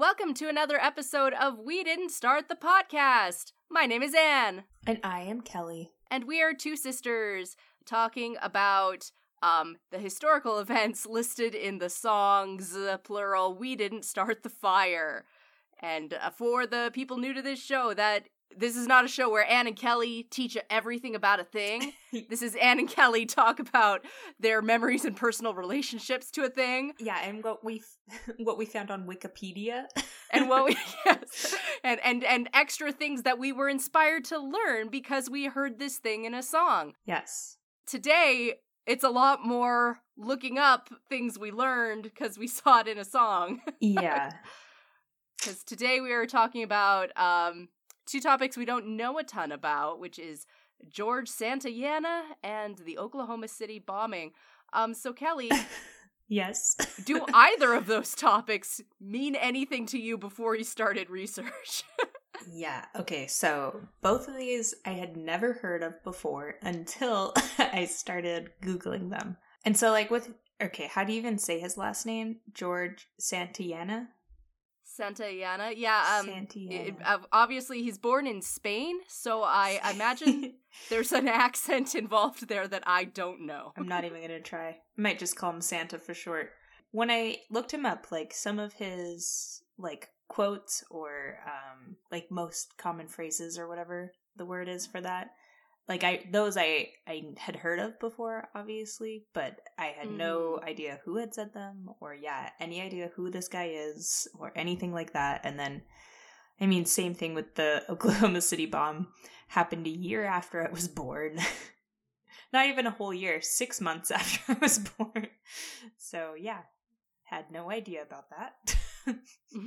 Welcome to another episode of We Didn't Start the Podcast. My name is Anne. And I am Kelly. And we are two sisters talking about the historical events listed in the songs, plural, We Didn't Start the Fire. And for the people new to this show, that this is not a show where Anne and Kelly teach everything about a thing. This is Anne and Kelly talk about their memories and personal relationships to a thing. Yeah, and what we found on Wikipedia. And what we yes. And extra things that we were inspired to learn because we heard this thing in a song. Yes. Today, it's a lot more looking up things we learned because we saw it in a song. Yeah. Because today we are talking about two topics we don't know a ton about, which is George Santayana and the Oklahoma City bombing. So Kelly, yes. do either of those topics mean anything to you before you started research? Yeah, okay, so both of these I had never heard of before until I started Googling them. And so how do you even say his last name? George Santayana? Santayana, yeah. Santayana. Obviously, he's born in Spain, so I imagine there's an accent involved there that I don't know. I'm not even gonna try. I might just call him Santa for short. When I looked him up, some of his, quotes or, most common phrases or whatever the word is for that, I had heard of before, obviously, but I had no idea who had said them or, any idea who this guy is or anything like that. And then, same thing with the Oklahoma City bomb happened a year after I was born. Not even a whole year, 6 months after I was born. So, had no idea about that.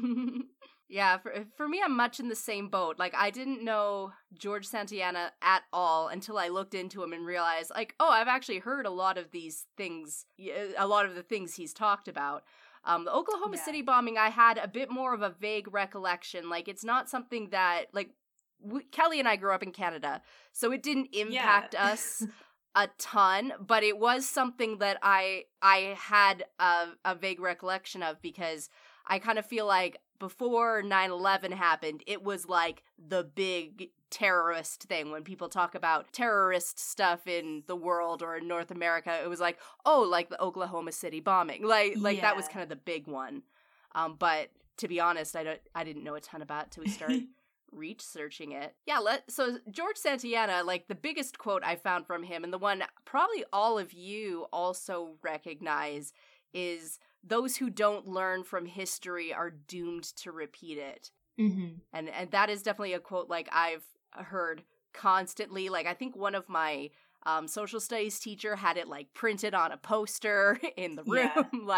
Yeah, for me, I'm much in the same boat. I didn't know George Santayana at all until I looked into him and realized, I've actually heard a lot of these things, a lot of the things he's talked about. The Oklahoma City bombing, I had a bit more of a vague recollection. It's not something that, Kelly and I grew up in Canada, so it didn't impact us a ton, but it was something that I had a vague recollection of because I kind of feel like before 9/11 happened, it was the big terrorist thing. When people talk about terrorist stuff in the world or in North America, it was the Oklahoma City bombing. That was kind of the big one. But to be honest, I didn't know a ton about it till we started researching it. So George Santayana, the biggest quote I found from him, and the one probably all of you also recognize, is those who don't learn from history are doomed to repeat it. Mm-hmm. And that is definitely a quote I've heard constantly. I think one of my social studies teacher had it printed on a poster in the room.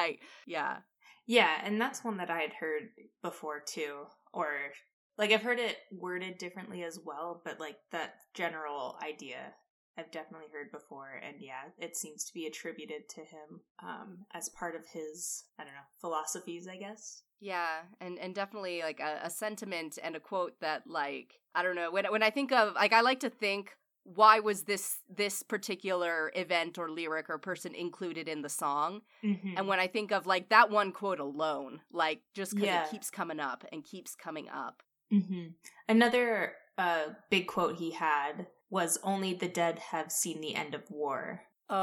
Yeah, and that's one that I had heard before too. Or I've heard it worded differently as well, but that general idea I've definitely heard before, and it seems to be attributed to him as part of his, philosophies, I guess. Yeah, and definitely a sentiment and a quote that I don't know, when I think of, I like to think, why was this particular event or lyric or person included in the song? Mm-hmm. And when I think of that one quote alone, just because it keeps coming up and keeps coming up. Mm-hmm. Another big quote he had was, "Only the dead have seen the end of war."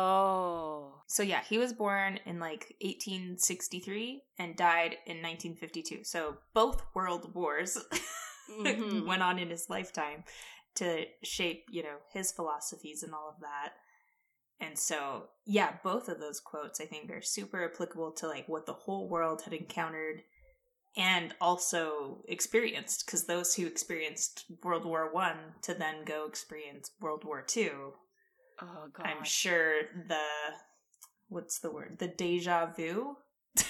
Oh. So he was born in 1863 and died in 1952. So both world wars went on in his lifetime to shape, his philosophies and all of that. And so, both of those quotes I think are super applicable to what the whole world had encountered and also experienced, because those who experienced World War I to then go experience World War II, oh god, I'm sure the deja vu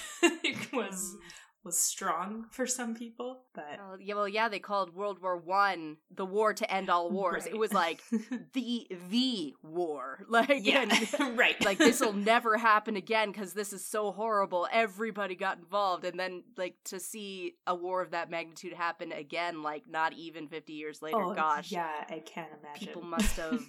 was strong for some people. But they called World War I the war to end all wars. Right. It was the war. Right. This will never happen again because this is so horrible. Everybody got involved, and then to see a war of that magnitude happen again, not even 50 years later. Oh, gosh, yeah, I can't imagine. People must have.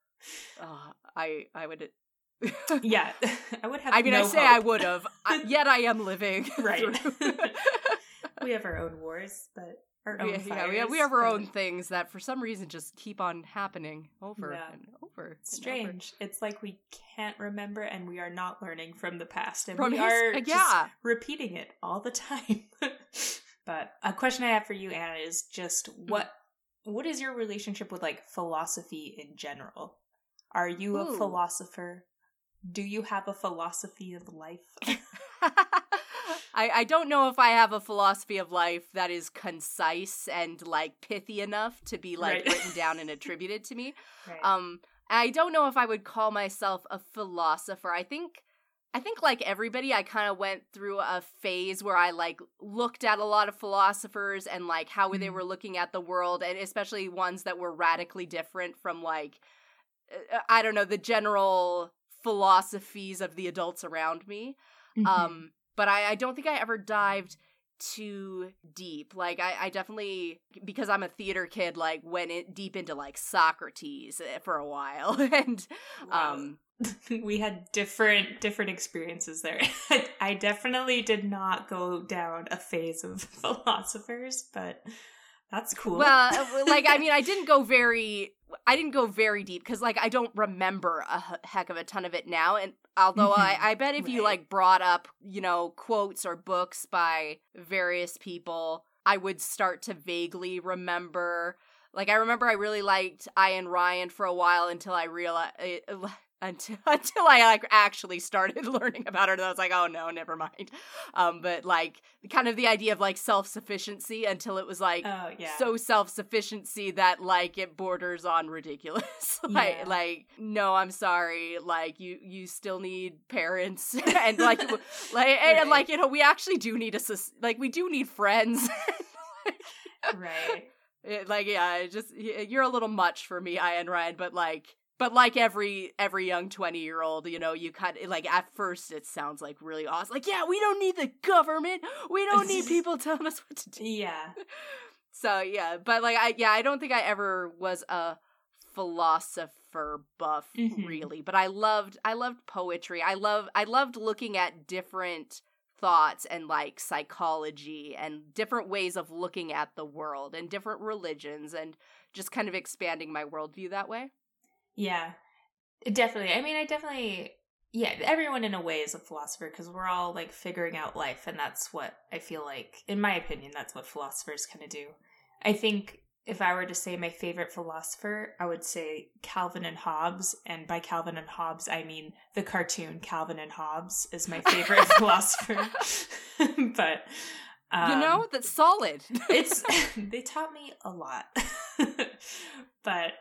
I would. Yeah, I would have. I mean, I say hope. I would have. Yet I am living. Right. We have our own wars, but our own fires. Yeah, we have our own things that for some reason just keep on happening over and over. Strange. It's like we can't remember and we are not learning from the past. And we are just repeating it all the time. But a question I have for you, Anna, is just what is your relationship with like philosophy in general? Are you a philosopher? Do you have a philosophy of life? I don't know if I have a philosophy of life that is concise and like pithy enough to be like written down and attributed to me. Right. I don't know if I would call myself a philosopher. I think like everybody, I kind of went through a phase where I like looked at a lot of philosophers and like how they were looking at the world, and especially ones that were radically different from like, I don't know, the general philosophies of the adults around me. Mm-hmm. But I don't think I ever dived too deep. Like, I definitely, because I'm a theater kid, like, went deep into, like, Socrates for a while. And, we had different experiences there. I definitely did not go down a phase of philosophers, but that's cool. Well, like, I mean, I didn't go very deep because, like, I don't remember a heck of a ton of it now. And although I bet if you, like, brought up, you know, quotes or books by various people, I would start to vaguely remember. Like, I remember I really liked Ayn Rand for a while until I realized... Until I like actually started learning about her, and I was like, oh no, never mind. But like kind of the idea of like self-sufficiency until it was like so self-sufficiency that like it borders on ridiculous. Like no, I'm sorry. Like you still need parents and like and like, you know, we actually do need we do need friends. Right. Like, yeah, you're a little much for me, Ayn Rand, but like every young 20-year-old, you know, you kind of, like, at first it sounds like really awesome. Like, yeah, we don't need the government. We don't need people telling us what to do. Yeah. So, yeah, but, like, I don't think I ever was a philosopher buff, really. But I loved poetry. I loved looking at different thoughts and, like, psychology and different ways of looking at the world and different religions and just kind of expanding my worldview that way. Yeah, definitely. I mean, everyone in a way is a philosopher because we're all like figuring out life, and that's what I feel like, in my opinion, that's what philosophers kind of do. I think if I were to say my favorite philosopher, I would say Calvin and Hobbes, and by Calvin and Hobbes, I mean the cartoon Calvin and Hobbes is my favorite philosopher. But you know, that's solid. They taught me a lot. But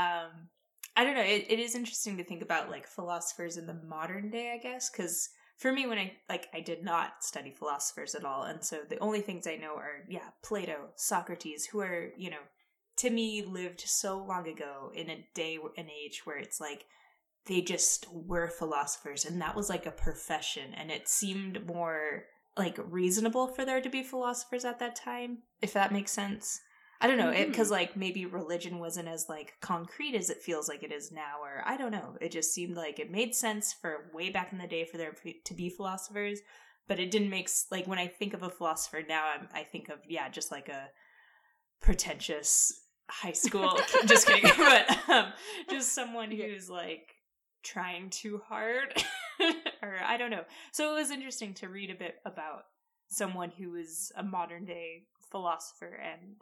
I don't know. It is interesting to think about like philosophers in the modern day, I guess, because for me, when I did not study philosophers at all, and so the only things I know are Plato, Socrates, who are, you know, to me lived so long ago in an age where it's like they just were philosophers, and that was like a profession, and it seemed more like reasonable for there to be philosophers at that time, if that makes sense. I don't know, because like maybe religion wasn't as like concrete as it feels like it is now, or I don't know. It just seemed like it made sense for way back in the day for there to be philosophers, but it didn't make like when I think of a philosopher now, I think of just like a pretentious high school. Just kidding, but just someone who's like trying too hard, or I don't know. So it was interesting to read a bit about someone who is a modern day philosopher and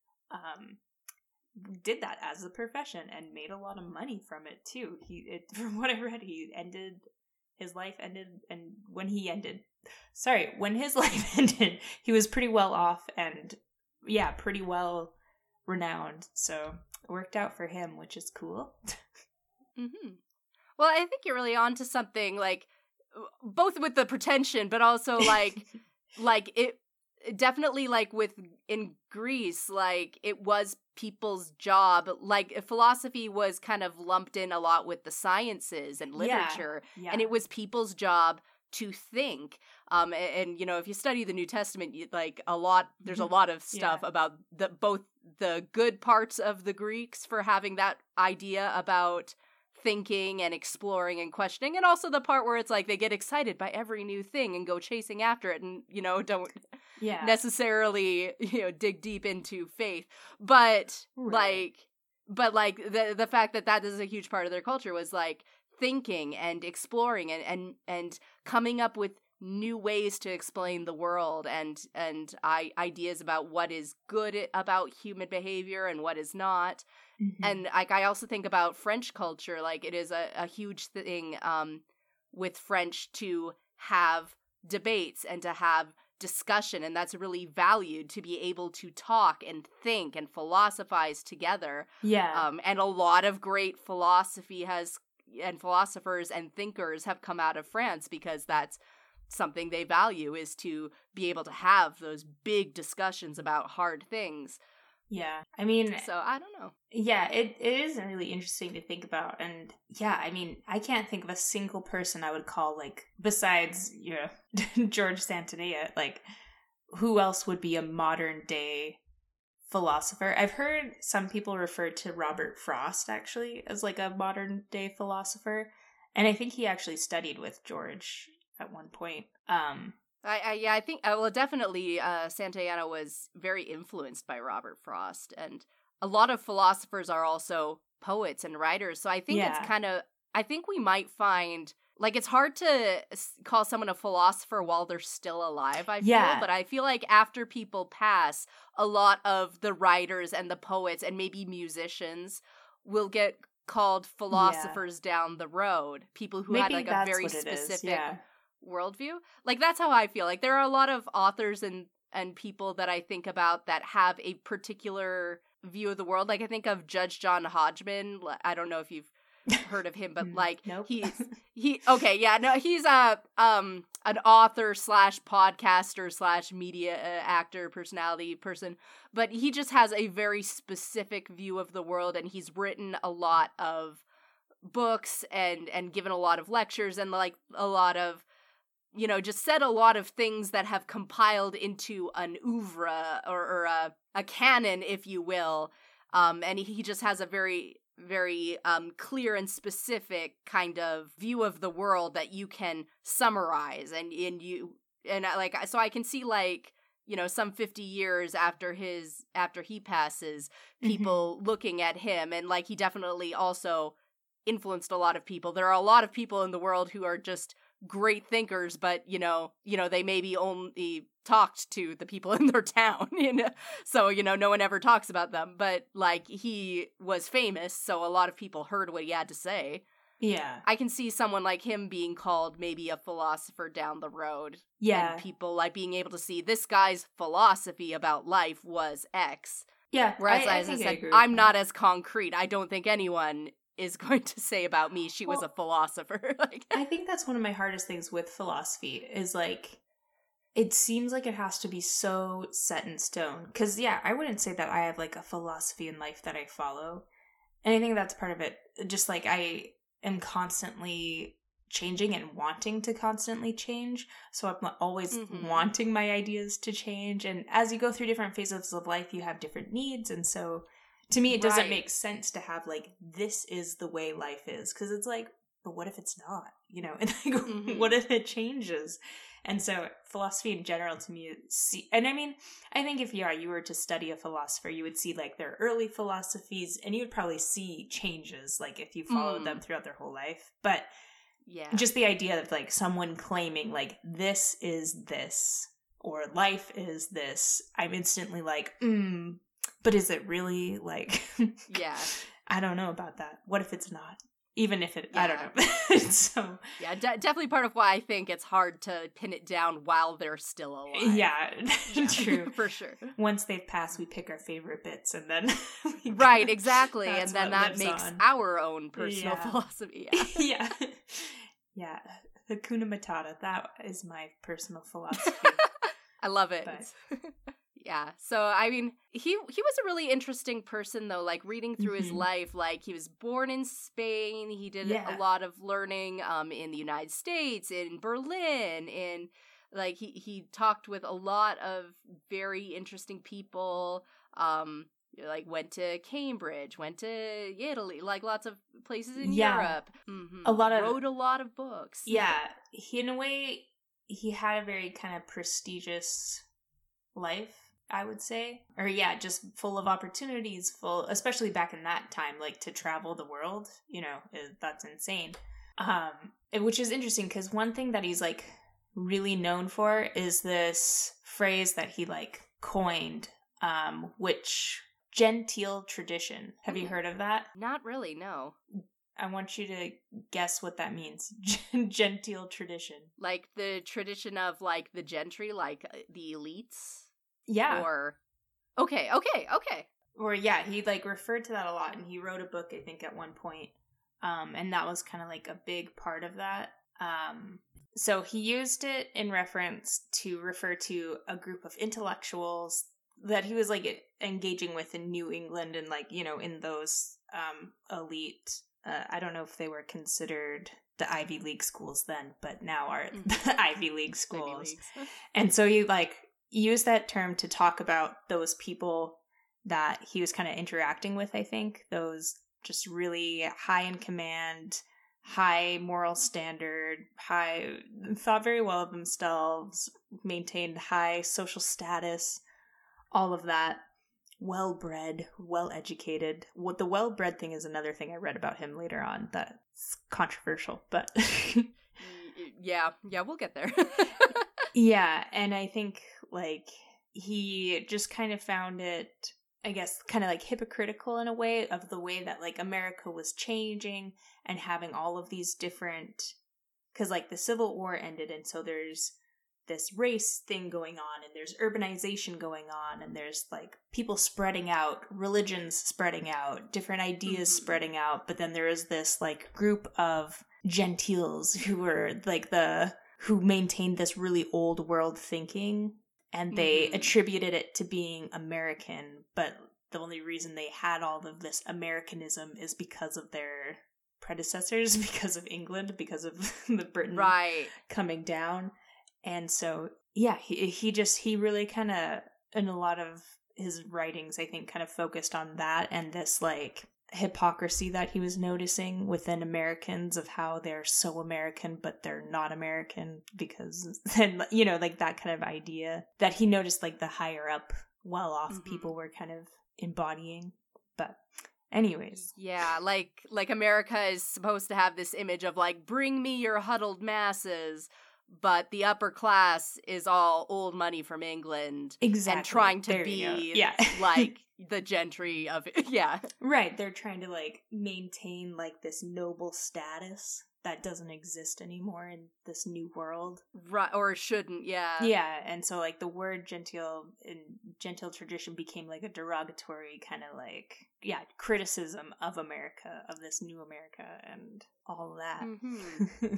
did that as a profession and made a lot of money from it too. From what I read, his life ended, and when his life ended, he was pretty well off and pretty well renowned. So it worked out for him, which is cool. Well, I think you're really onto something, like both with the pretension, but also like like it. Definitely, like in Greece, like it was people's job. Like philosophy was kind of lumped in a lot with the sciences and literature, and it was people's job to think. And you know, if you study the New Testament, there's a lot of stuff about both the good parts of the Greeks for having that idea about thinking and exploring and questioning, and also the part where it's like they get excited by every new thing and go chasing after it, and you know, don't necessarily, dig deep into faith. But like the fact that is a huge part of their culture was like thinking and exploring and coming up with new ways to explain the world and ideas about what is good about human behavior and what is not. And like I also think about French culture, like it is a huge thing with French to have debates and to have discussion, and that's really valued, to be able to talk and think and philosophize together. And a lot of great philosophy and philosophers and thinkers have come out of France because that's something they value, is to be able to have those big discussions about hard things. I mean, so I don't know. It is really interesting to think about. And I mean, I can't think of a single person I would call, like, besides, George Santayana, like, who else would be a modern day philosopher? I've heard some people refer to Robert Frost, actually, as, like, a modern day philosopher. And I think he actually studied with George at one point. I think, well, definitely Santayana was very influenced by Robert Frost, and a lot of philosophers are also poets and writers, so I think it's kind of, I think we might find, like, it's hard to call someone a philosopher while they're still alive, I feel, but I feel like after people pass, a lot of the writers and the poets and maybe musicians will get called philosophers down the road, people who had, like, a very specific worldview. Like, that's how I feel. Like, there are a lot of authors and people that I think about that have a particular view of the world. Like, I think of Judge John Hodgman. I don't know if you've heard of him, but like, nope. he's an author / podcaster / media actor, personality person, but he just has a very specific view of the world, and he's written a lot of books and given a lot of lectures and, like, a lot of, just said a lot of things that have compiled into an oeuvre or a canon, if you will. And he just has a very, very clear and specific kind of view of the world that you can summarize. So I can see, like, some 50 years after he passes, people looking at him, and, like, he definitely also influenced a lot of people. There are a lot of people in the world who are just great thinkers, but they maybe only talked to the people in their town, so no one ever talks about them, but, like, he was famous, so a lot of people heard what he had to say. I can see someone like him being called maybe a philosopher down the road, and people, like, being able to see this guy's philosophy about life was X. Whereas, as I said, I'm not as concrete. I don't think anyone is going to say about me she was a philosopher. Like, I think that's one of my hardest things with philosophy is, like, it seems like it has to be so set in stone. Because, I wouldn't say that I have, like, a philosophy in life that I follow. And I think that's part of it. Just, like, I am constantly changing and wanting to constantly change. So I'm always wanting my ideas to change. And as you go through different phases of life, you have different needs. And so, to me, it doesn't make sense to have, like, this is the way life is. Because it's like, but what if it's not? And, like, what if it changes? And so philosophy in general, to me, and I mean, I think if you were to study a philosopher, you would see, like, their early philosophies, and you would probably see changes, like, if you followed them throughout their whole life. But just the idea of, like, someone claiming, like, this is this, or life is this, I'm instantly like, but is it really, like, I don't know about that. What if it's not? Even if it, I don't know. So definitely part of why I think it's hard to pin it down while they're still alive. True. For sure. Once they've passed, we pick our favorite bits, and then right, exactly, and then that makes our own personal philosophy. Yeah. Hakuna Matata, that is my personal philosophy. I love it. Yeah, so, I mean, he was a really interesting person, though, like, reading through his life, like, he was born in Spain, he did a lot of learning in the United States, in Berlin, like, he talked with a lot of very interesting people, like, went to Cambridge, went to Italy, like, lots of places in Europe. Wrote a lot of books. He, in a way, he had a very kind of prestigious life, I would say. Or yeah, just full of opportunities, especially back in that time, like to travel the world, that's insane. Which is interesting because one thing that he's like really known for is this phrase that he like coined, which genteel tradition. Have you heard of that? Not really, no. I want you to guess what that means. Genteel tradition. Like the tradition of like the gentry, like the elites? Yeah. Or okay. Or yeah, he like referred to that a lot, and he wrote a book, I think, at one point. And that was kind of like a big part of that. So he used it in reference to refer to a group of intellectuals that he was like engaging with in New England and like, in those elite, I don't know if they were considered the Ivy League schools then, but now are the Ivy League schools. And so he like used that term to talk about those people that he was kind of interacting with, I think. Those just really high in command, high moral standard, thought very well of themselves, maintained high social status, all of that. Well-bred, well-educated. What the well-bred thing is another thing I read about him later on that's controversial, but yeah, we'll get there. Yeah, and I think like he just kind of found it, I guess, kind of like hypocritical in a way of the way that like America was changing and having all of these different, because like the Civil War ended, and so there's this race thing going on, and there's urbanization going on, and there's like people spreading out, religions spreading out, different ideas spreading out, but then there is this like group of gentiles who were like who maintained this really old world thinking, and they attributed it to being American, but the only reason they had all of this Americanism is because of their predecessors, because of England, because of the Britain coming down. And so, yeah, he really kind of, in a lot of his writings, I think, kind of focused on that and this, like, hypocrisy that he was noticing within Americans of how they're so American, but they're not American because, then, like that kind of idea that he noticed, like, the higher up, well-off people were kind of embodying. But anyways. Yeah, like America is supposed to have this image of, like, bring me your huddled masses, but the upper class is all old money from England. Exactly. And trying to be like the gentry of it. Yeah. Right. They're trying to like maintain like this noble status that doesn't exist anymore in this new world. Right. Or shouldn't. Yeah. Yeah. And so like the word genteel in gentile tradition became like a derogatory kind of like, criticism of America, of this new America and all of that. Mm-hmm.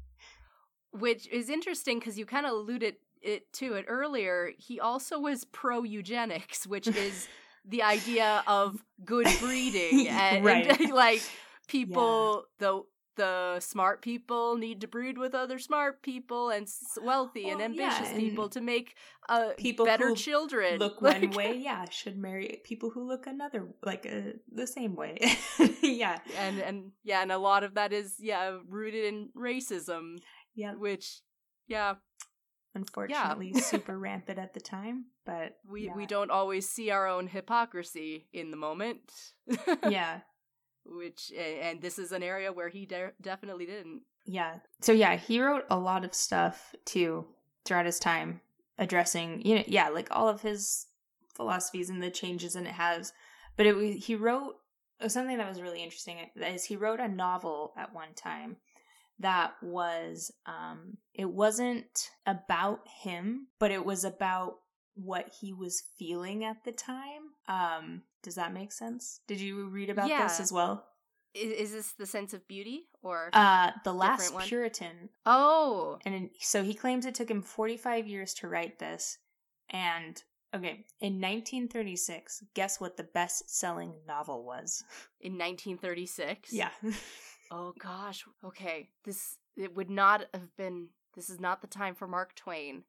Which is interesting because you kind of alluded to it earlier. He also was pro-eugenics, which is the idea of good breeding. And like people, the smart people need to breed with other smart people and wealthy and ambitious people to make people better children. Look one way, should marry people who look another, like the same way. Yeah. And a lot of that is, rooted in racism. Yeah. Which, unfortunately, super rampant at the time, but we don't always see our own hypocrisy in the moment. Yeah. Which, and this is an area where he definitely didn't. Yeah. So he wrote a lot of stuff too throughout his time addressing, like all of his philosophies and the changes and it has, but he wrote something that was really interesting is he wrote a novel at one time that was, it wasn't about him, but it was about what he was feeling at the time. Does that make sense? Did you read about this as well? Is this The Sense of Beauty or The Last Puritan? Oh. And so he claims it took him 45 years to write this. And okay, in 1936, guess what the best-selling novel was? In 1936? Yeah. Oh gosh. Okay. It would not have been. This is not the time for Mark Twain.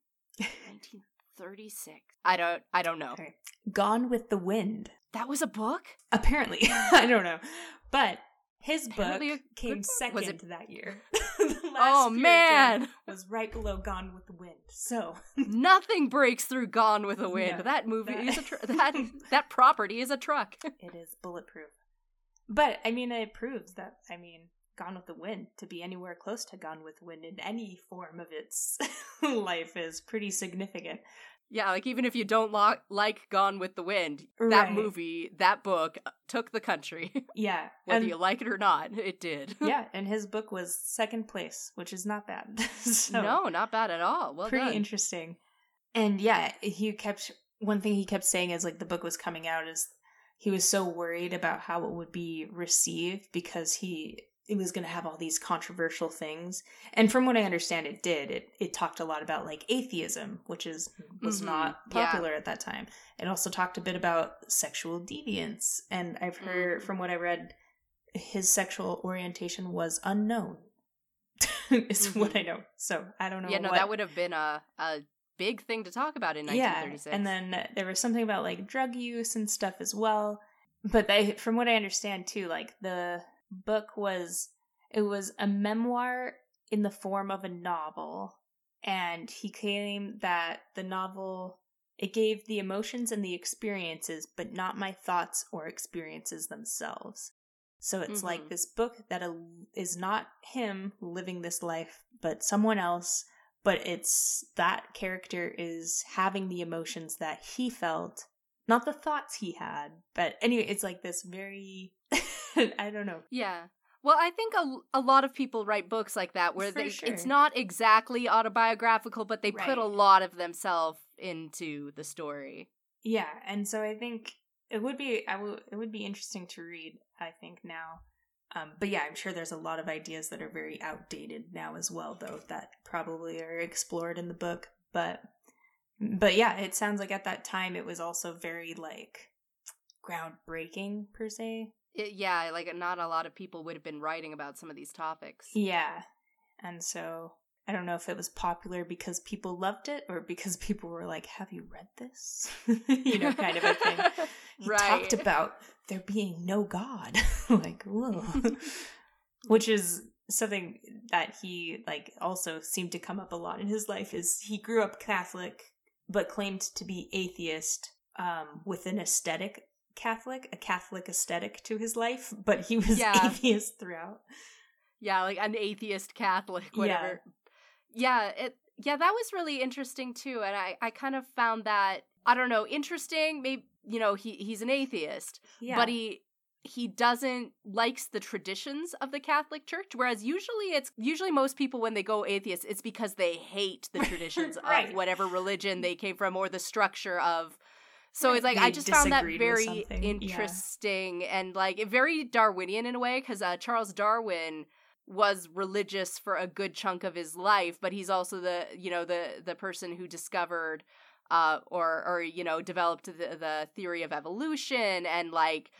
1936. I don't know. Okay. Gone with the Wind. That was a book? Apparently. I don't know. But His book came second that year. The last man was right below Gone with the Wind. So nothing breaks through Gone with the Wind. No, that movie is that property is a truck. It is bulletproof. But I mean, it proves that Gone with the Wind, to be anywhere close to Gone with the Wind in any form of its life is pretty significant. Yeah, like even if you don't like Gone with the Wind, that movie, that book took the country. Yeah. Whether you like it or not, it did. Yeah, and his book was second place, which is not bad. So, no, not bad at all. Well pretty done. Interesting. And yeah, one thing he kept saying as like the book was coming out is he was so worried about how it would be received because it was going to have all these controversial things. And from what I understand, it did. It talked a lot about like atheism, which was not popular at that time. It also talked a bit about sexual deviance. And I've heard, from what I read, his sexual orientation was unknown. Is what I know. So I don't know. Yeah, no, that would have been a big thing to talk about in 1936. Yeah, and then there was something about like drug use and stuff as well. But from what I understand too, like the book was a memoir in the form of a novel, and he claimed that the novel, it gave the emotions and the experiences but not my thoughts or experiences themselves. So it's like this book that is not him living this life but someone else, but it's that character is having the emotions that he felt, not the thoughts he had. But anyway, it's like this very I don't know. Yeah. Well, I think a lot of people write books like that where it's not exactly autobiographical, but they put a lot of themselves into the story. Yeah, and so I think it would be interesting to read, I think, now. But yeah, I'm sure there's a lot of ideas that are very outdated now as well, though, that probably are explored in the book. But yeah, it sounds like at that time it was also very like groundbreaking per se. Yeah, like not a lot of people would have been writing about some of these topics. Yeah. And so I don't know if it was popular because people loved it or because people were like, have you read this? Kind of a thing. He talked about there being no God. Like, whoa. Which is something that he like also seemed to come up a lot in his life is he grew up Catholic but claimed to be atheist with an aesthetic Catholic, a Catholic aesthetic to his life, but he was atheist throughout. Yeah, like an atheist Catholic, whatever. Yeah, that was really interesting too, and I kind of found that, I don't know, interesting. Maybe, he's an atheist, but he doesn't likes the traditions of the Catholic Church, whereas usually most people when they go atheist, it's because they hate the traditions of whatever religion they came from or the structure of. So it's like, I just found that very interesting and like very Darwinian in a way, because Charles Darwin was religious for a good chunk of his life, but he's also the person who discovered or developed the theory of evolution and like,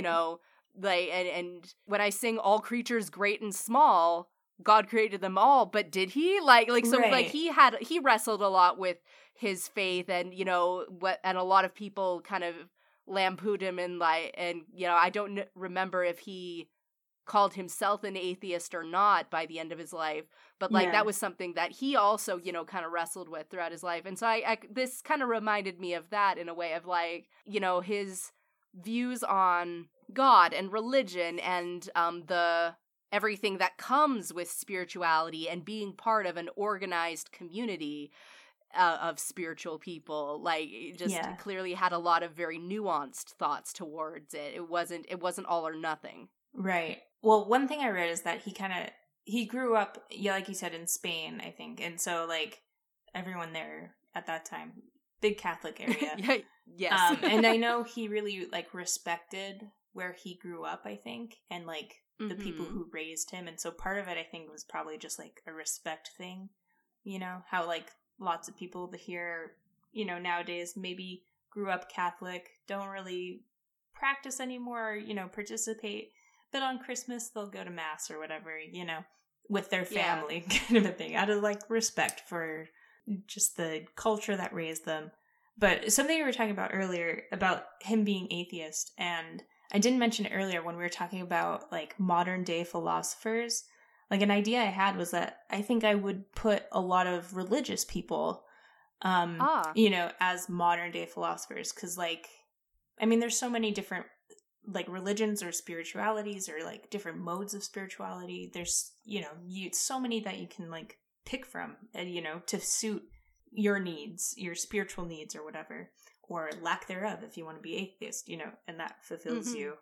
and when I sing all creatures great and small, God created them all, but did he? Like he wrestled a lot with his faith, and and a lot of people kind of lampooned him and I don't remember if he called himself an atheist or not by the end of his life, but that was something that he also kind of wrestled with throughout his life. And so I this kind of reminded me of that in a way of like his views on God and religion and the everything that comes with spirituality and being part of an organized community of spiritual people. Like, it just clearly had a lot of very nuanced thoughts towards it. It wasn't all or nothing. Right. Well, one thing I read is that he grew up, like you said, in Spain, I think. And so, like, everyone there at that time, big Catholic area. Yes. And I know he really, like, respected where he grew up, I think, and, like, the people who raised him. And so part of it, I think, was probably just, like, a respect thing. How, like, lots of people here, nowadays maybe grew up Catholic, don't really practice anymore, participate. But on Christmas, they'll go to Mass or whatever, with their family, kind of a thing, out of, like, respect for just the culture that raised them. But something you were talking about earlier, about him being atheist, and I didn't mention it earlier when we were talking about like modern day philosophers. Like an idea I had was that I think I would put a lot of religious people, you know, as modern day philosophers. Cause like, I mean, there's so many different like religions or spiritualities or like different modes of spirituality. There's, you know, so many that you can like pick from, you know, to suit your needs, your spiritual needs or whatever, or lack thereof if you want to be atheist, you know, and that fulfills you.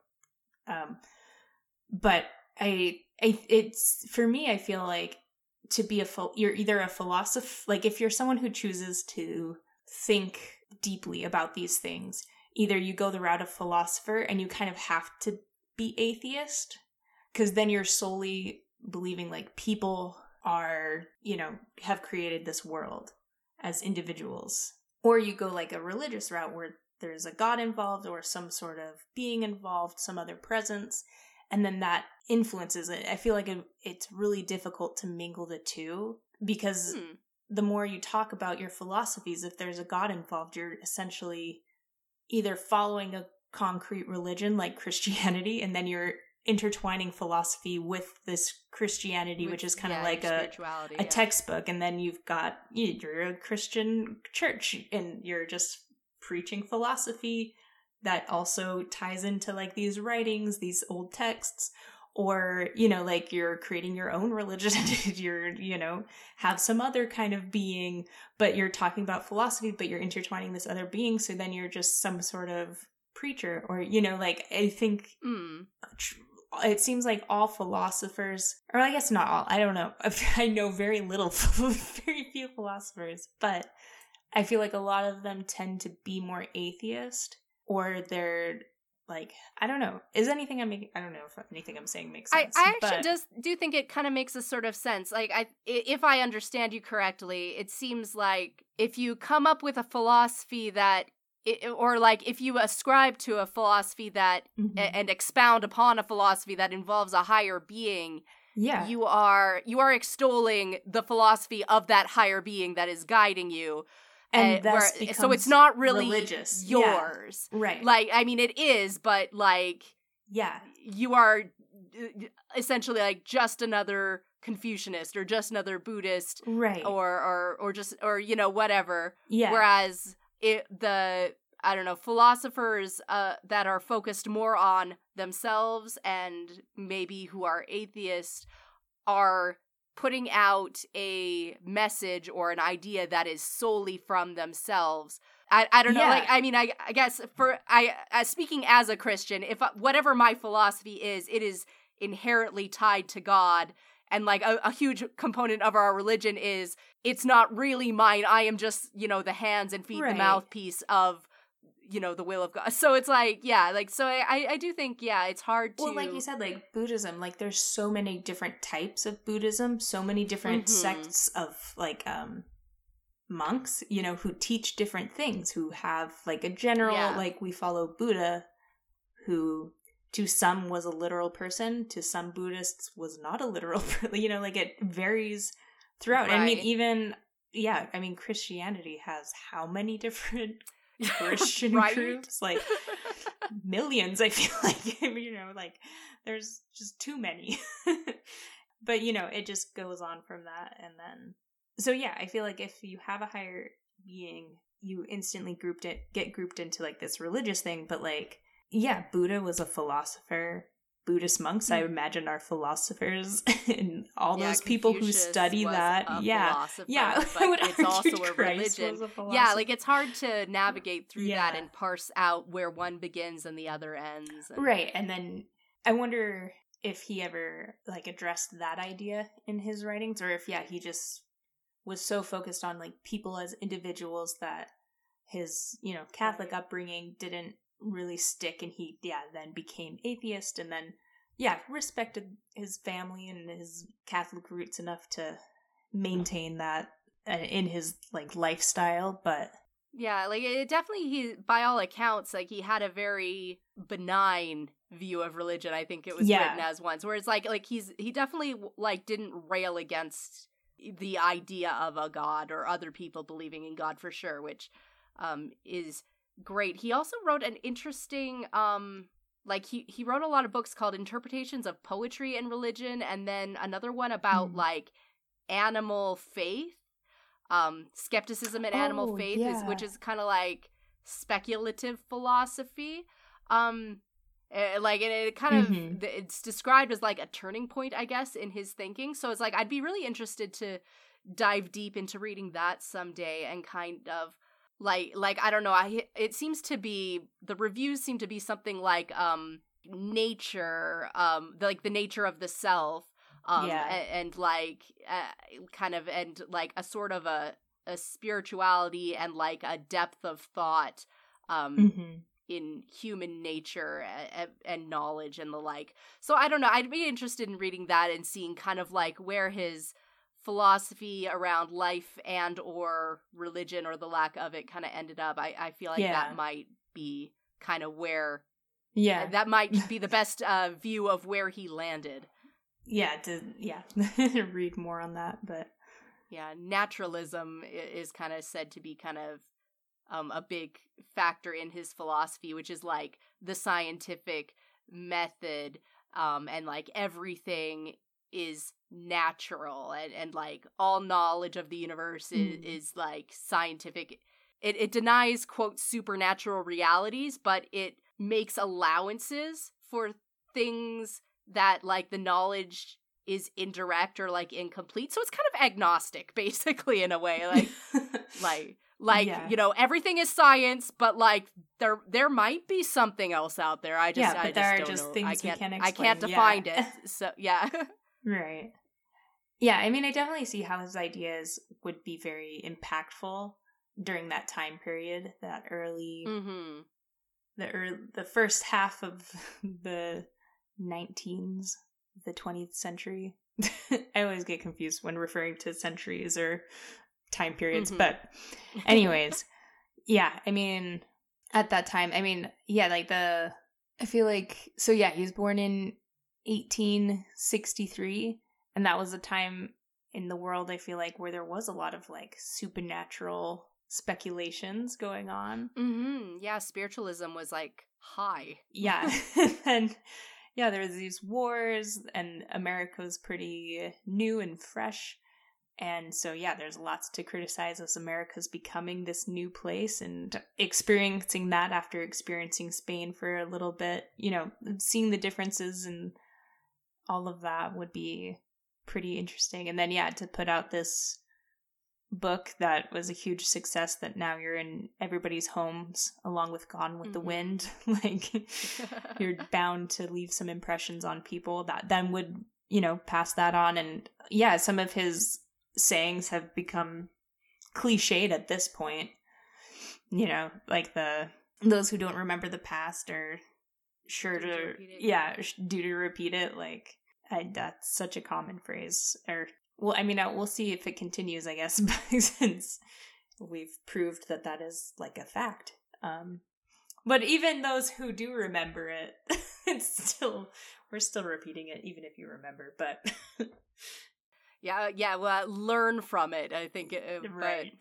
But it's for me, I feel like to be you're either a philosopher, like if you're someone who chooses to think deeply about these things, either you go the route of philosopher and you kind of have to be atheist, because then you're solely believing like people are, you know, have created this world as individuals. Or you go like a religious route where there's a god involved or some sort of being involved, some other presence, and then that influences it. I feel like it's really difficult to mingle the two, because the more you talk about your philosophies, if there's a god involved, you're essentially either following a concrete religion like Christianity, and then you're intertwining philosophy with this Christianity, which is kind of like a textbook, and then you're a Christian church and you're just preaching philosophy that also ties into like these writings, these old texts, or, you know, like you're creating your own religion. You're, you know, have some other kind of being, but you're talking about philosophy, but you're intertwining this other being, so then you're just some sort of preacher, or, you know, like I think it seems like all philosophers, or I guess not all, I don't know, I know very few philosophers, but I feel like a lot of them tend to be more atheist, or they're like, I don't know. I don't know if anything I'm saying makes sense. I actually do think it kind of makes a sort of sense. Like, if I understand you correctly, it seems like if you come up with a philosophy that, or like if you ascribe to a philosophy that, and expound upon a philosophy that involves a higher being, you are extolling the philosophy of that higher being that is guiding you. And so it's not really religious. yours. Yeah. Right. Like, I mean, it is, but like, you are essentially like just another Confucianist or just another Buddhist. Right. Or just, or, you know, whatever. Yeah. Whereas I don't know, philosophers that are focused more on themselves and maybe who are atheists are putting out a message or an idea that is solely from themselves. I don't know, like, I mean, I guess speaking as a Christian, if whatever my philosophy is, it is inherently tied to God. And like a huge component of our religion is, it's not really mine. I am just, you know, the hands and feet, the mouthpiece of, you know, the will of God. So it's like, so I do think, it's hard to... Well, like you said, like Buddhism, like there's so many different types of Buddhism, so many different sects of like monks, you know, who teach different things, who have like a general, like we follow Buddha, who to some was a literal person, to some Buddhists was not a literal person, you know, like it varies throughout. Right. I mean, even, Christianity has how many different Christian groups? Like millions, I feel like. You know, like there's just too many. But, you know, it just goes on from that. And then, so yeah, I feel like if you have a higher being, you instantly get grouped into like this religious thing. But like, yeah, Buddha was a philosopher. Buddhist monks, I imagine, are philosophers, and all those people who study that. But it's also a religion. Like it's hard to navigate through that and parse out where one begins and the other ends. Right, and then I wonder if he ever like addressed that idea in his writings, or if he just was so focused on like people as individuals that his, you know, Catholic upbringing didn't really stick, and he then became atheist, and then respected his family and his Catholic roots enough to maintain that in his like lifestyle. But like it definitely, he by all accounts, like he had a very benign view of religion, I think it was written as once, where it's like he definitely like didn't rail against the idea of a god or other people believing in God, for sure, which is great. He also wrote an interesting like he wrote a lot of books called Interpretations of Poetry and Religion, and then another one about like animal faith, skepticism and animal faith, which is kind of like speculative philosophy. Like it kind of it's described as like a turning point, I guess, in his thinking. So it's like I'd be really interested to dive deep into reading that someday and kind of like I don't know, it seems to be, the reviews seem to be something like nature, like the nature of the self, and like kind of, and like a sort of a spirituality and like a depth of thought in human nature and knowledge and the like. So I don't know, I'd be interested in reading that and seeing kind of like where his philosophy around life and or religion, or the lack of it, kind of ended up. I feel like that might be kind of where that might be the best view of where he landed. Read more on that. But naturalism is kind of said to be kind of a big factor in his philosophy, which is like the scientific method, and like everything is natural, and like all knowledge of the universe is like scientific. It denies, quote, supernatural realities, but it makes allowances for things that like the knowledge is indirect or like incomplete. So it's kind of agnostic, basically, in a way. Like you know, everything is science, but like there might be something else out there. I just don't know. Things we can't explain. I can't define it. So Right. Yeah, I mean, I definitely see how his ideas would be very impactful during that time period, that early, the first half of the 19s, the 20th century. I always get confused when referring to centuries or time periods, but anyways, I mean, at that time, I mean, I feel like, so he was born in 1863, and that was a time in the world, I feel like, where there was a lot of like supernatural speculations going on. Spiritualism was like high. And there was these wars, and America was pretty new and fresh, and so there's lots to criticize as America's becoming this new place, and experiencing that after experiencing Spain for a little bit, you know, seeing the differences and all of that would be pretty interesting. And then to put out this book that was a huge success that now you're in everybody's homes, along with Gone with the Wind, like you're bound to leave some impressions on people that then would, you know, pass that on. And some of his sayings have become cliched at this point, you know, like those who don't remember the past are sure to repeat it. Like that's such a common phrase. Or well, I mean, we'll see if it continues, I guess, since we've proved that is like a fact. But even those who do remember it, we're still repeating it, even if you remember. But well, learn from it, I think. Right.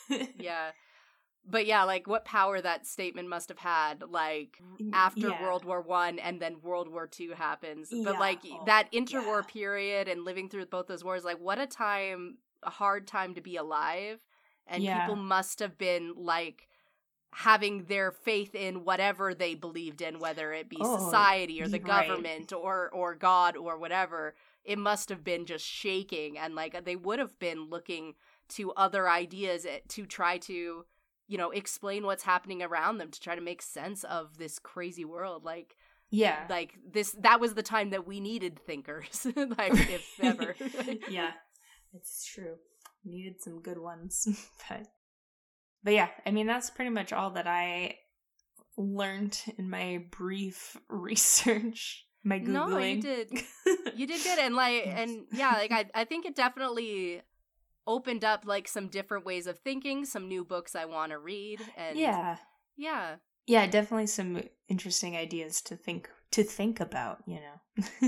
But like what power that statement must have had, like after World War I and then World War II happens. But like that interwar period and living through both those wars, like what a hard time to be alive. And people must have been like having their faith in whatever they believed in, whether it be society or the government or God or whatever. It must have been just shaking, and like they would have been looking to other ideas to try to, you know, explain what's happening around them, to try to make sense of this crazy world. Like that was the time that we needed thinkers, like if ever. It's true. We needed some good ones. But I mean, that's pretty much all that I learned in my brief research. My Googling. No, you did good. And I think it definitely opened up like some different ways of thinking, some new books I want to read, and definitely some interesting ideas to think about, you know.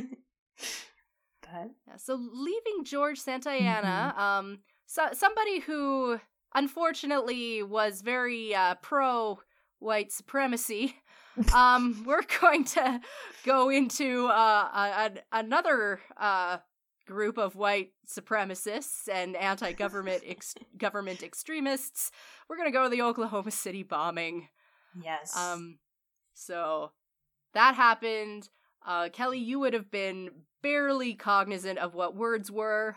But so leaving George Santayana, somebody who unfortunately was very pro white supremacy, We're going to go into another group of white supremacists and anti-government government extremists. We're going to go to the Oklahoma City bombing. Yes. So that happened. Kelly, you would have been barely cognizant of what words were,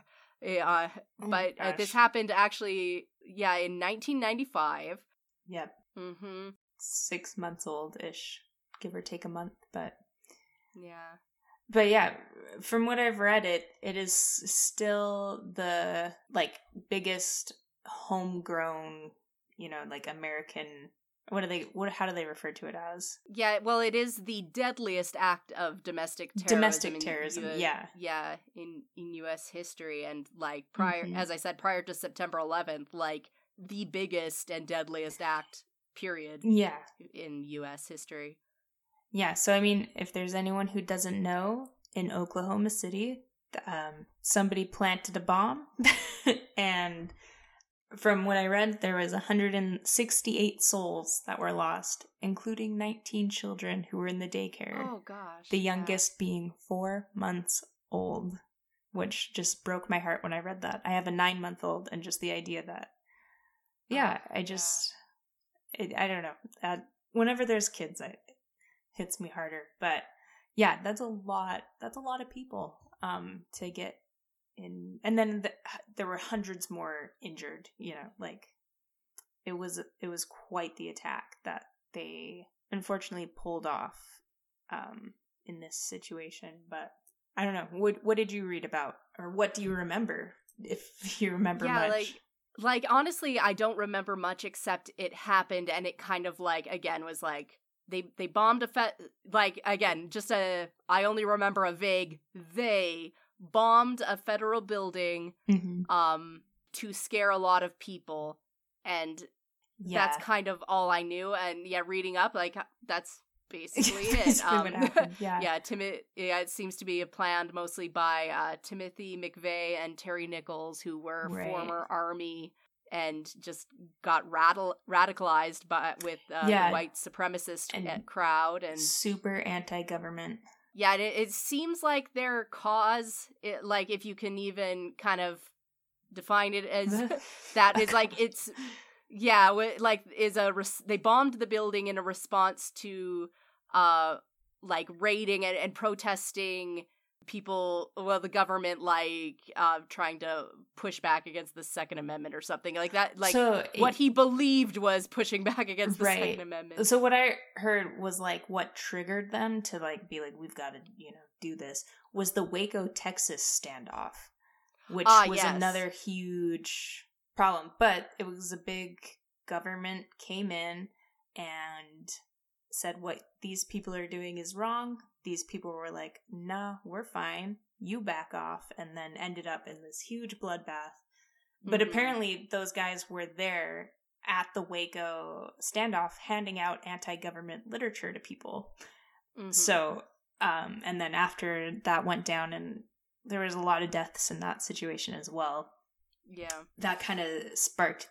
but this happened actually, in 1995. Yep. Mm-hmm. 6 months old-ish, give or take a month, but... Yeah. But yeah, from what I've read, it is still the, like, biggest homegrown, like, American... how do they refer to it as? Yeah, well, it is the deadliest act of domestic terrorism. Yeah, in U.S. history, and, like, prior, as I said, prior to September 11th, like, the biggest and deadliest act, period. Yeah. In U.S. history. Yeah, so, I mean, if there's anyone who doesn't know, in Oklahoma City, somebody planted a bomb, and... From what I read, there was 168 souls that were lost, including 19 children who were in the daycare. Oh, gosh. The youngest being 4 months old, which just broke my heart when I read that. I have a 9-month-old, and just the idea that... I don't know. Whenever there's kids, it hits me harder. But, yeah, that's a lot of people to get... And then there were hundreds more injured, like it was quite the attack that they unfortunately pulled off in this situation. But I don't know, what did you read about, or what do you remember, if you remember much? Like honestly, I don't remember much, except it happened, and it kind of like, again, was like they bombed I only remember a vague they bombed a federal building to scare a lot of people, and that's kind of all I knew. And reading up, like, that's basically it. What happened. It seems to be planned mostly by Timothy McVeigh and Terry Nichols, who were former Army and just got radicalized with the white supremacist crowd, and super anti-government. Yeah, it seems like their cause, like, if you can even kind of define it as that, is like, it's, they bombed the building in a response to, like, raiding and protesting people, the government, like, trying to push back against the Second Amendment or something like that. Like, so what he believed was pushing back against the Second Amendment. So what I heard was, like, what triggered them to, like, be like, we've got to, do this, was the Waco, Texas standoff, which was another huge problem. But it was a big government came in and said what these people are doing is wrong. These people were like, nah, we're fine. You back off. And then ended up in this huge bloodbath. But apparently those guys were there at the Waco standoff handing out anti-government literature to people. So, and then after that went down, and there was a lot of deaths in that situation as well. Yeah. That kind of sparked